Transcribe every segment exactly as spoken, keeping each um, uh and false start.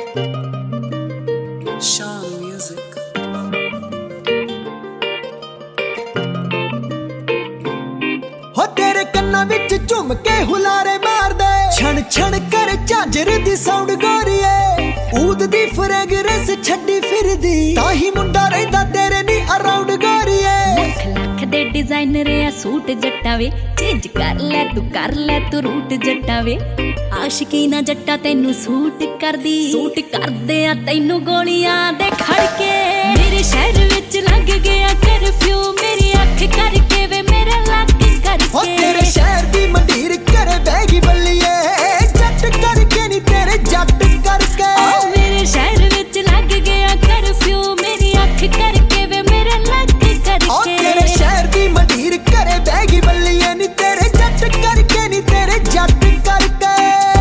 Sean Music. हो तेरे कन्ना विच झुम के हुलारे मार दे छण छण कर झांजर दी साउंड गोरीए ऊद दी फ्रेगरेंस छड्डी फिरदी ताही मुंडा रहिंदा तेरे नी अराउंड गोरीए लख लख दे डिजाइनर आ सूट जट्टा वे चेंज कर ले तू कर ले तू रूट जट्टा वे आशिकी ना जट्टा तेनू सूट कर दी सूट कर दे आ तेनू गोलियां दे खड़के मेरे शहर विच लग गया कर्फ्यू मेरी अख करके वे मेरे लग करके हो तेरे शहर दी मंडीर करे बैगी बल्लिए जट करके नी तेरे जट करके ओ मेरे शहर विच लग गया कर्फ्यू मेरी अख करके वे मेरे लग करके ओ तेरे शहर दी मंडीर करे बैगी बल्लिए नी तेरे जट करके नी तेरे जट करके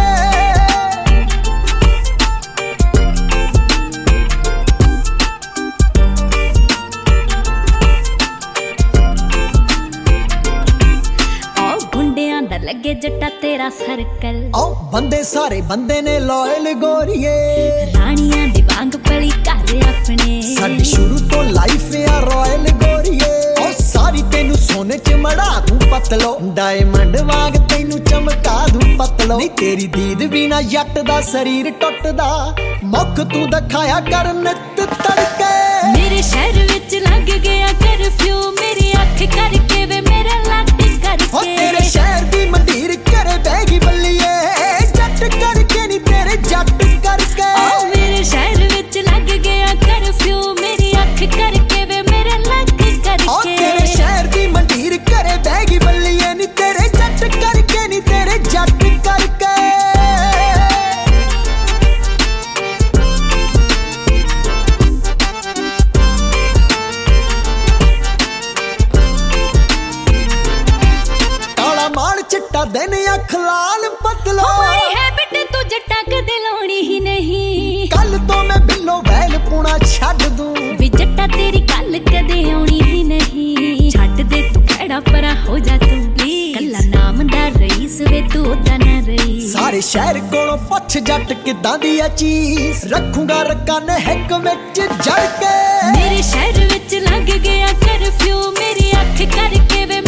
लगे जट्टा तेरा सर्कल ओ बंदे सारे बंदे ने लॉयल गोरीए रानियां दी वांग पली कर अपने साडी शुरू तो लाइफ आ रॉयल गोरीए ओ सारी तेनू सोने च मड़ा दूं पतलो डायमंड वांग तेनू चमका दूं पतलो नहीं तेरी दीद बिना जट दा शरीर टुटदा मुख तू दिखाया कर नित तड़के मेरे शहर विच लग गया कर्फ्यू मेरी अख करके वे मेरे लग करके ओ तेरे शहर दी मंडीर करे बैगी बल्लिए जट करके नी तेरे जट करके ओ मेरे शहर विच लग गया कर्फ्यू मेरी अख करके वे मेरे लग करके ओ तेरे शहर दी मंडीर करे बैगी बल्लिए नी तेरे जट करके नी तेरे जट करके चिट्टा दिन अख लाल पतलो होई है बेटे तू जट्टा कदे लाउणी ही नहीं कल तो मैं बिल्लो बैल पुणा छड्ड दूं वी जट्टा तेरी गल कदे आउणी ही नहीं छड्ड दे तू खड़ा परा हो जा तू कल्ला नामदार रईस वे तू ओदा ना रही सारे शहर कोलों पुछ जट किदां दी आ चीज रखूंगा रकान हिक विच जड़ के मेरे शहर विच लग गया कर्फ्यू मेरी अख करके वे